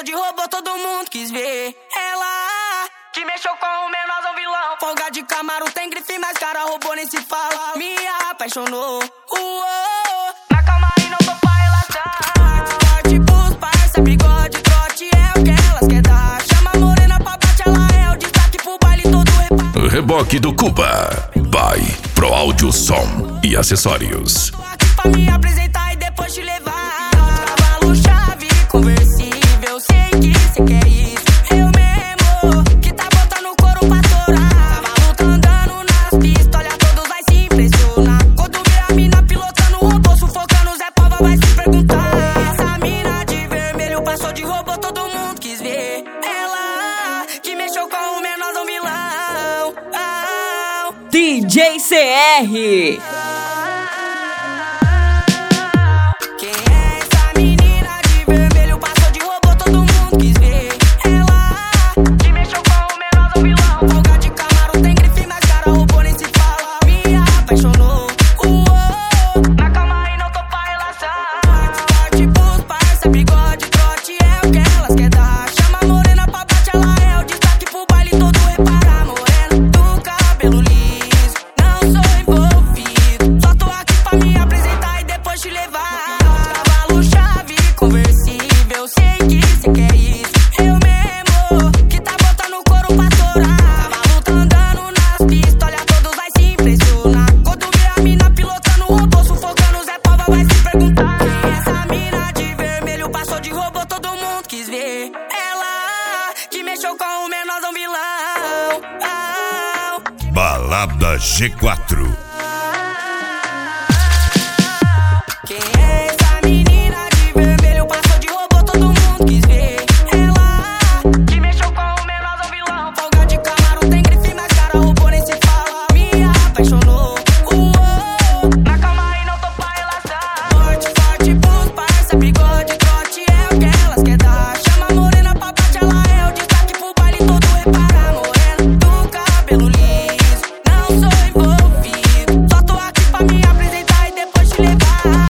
passou de robô, todo mundo quis ver. Ela que mexeu com o menorzão vilão. Folga de Camaro tem grife, mas cara robô nem se fala. Me apaixonou. Na calma e não tô pra relação. Forte pros parça, bigode, trote é o que elas quer dar. Chama a morena pra bate, ela é o destaque pro baile todo reparo. Reboque do Cuba. By Pro Áudio, Som e Acessórios. Tô aqui pra me apresentar e depois te levar. Cavalo, chave, conversível. Sei que cê quer isso. Eu mesmo que tá botando o couro pra torar. Cavalo tá andando nas pistas, olha, todos vai se impressionar. Quando vê a mina pilotando o robô, sufocando, Zé Pava vai se perguntar. Essa mina de vermelho passou de robô, todo mundo quis ver. Ela que mexeu com o menorzão vilão. DJ CR. Quem é essa menina de vermelho? Passou de robô, todo mundo quis ver. Ela que mexeu com o menorzão vilão. Folga de Camaro tem grife, mas cara robô nem se fala. Me apaixonou. Na calma e não tô pra relação. Forte pros parça, bigode, trote é o que elas quer dar. Chama a morena pra bate, ela é o destaque pro baile todo repara. Morena do cabelo liso, não sou envolvido. Só tô aqui pra me apresentar e depois te levar. Cavalo, chave, conversível. Sei que cê quer isso. Eu mesmo que tá botando o couro pra torar. Cavalo tá andando nas pistas, olha, todos vai se impressionar. Quando vê a mina pilotando o robô, sufocando, Zé Pava vai se perguntar. Quem é essa mina de vermelho? Passou de robô, todo mundo quis ver. Ela que mexeu com o menorzão vilão. Balada G4. Quem é essa menina de vermelho? Passou de robô, todo mundo quis ver. Ela que mexeu com o menorzão vilão. Folga de Camaro tem grife, mas cara robô nem se fala. Me apaixonou. Na calma e não tô pra relação. Forte pros parça, bigode.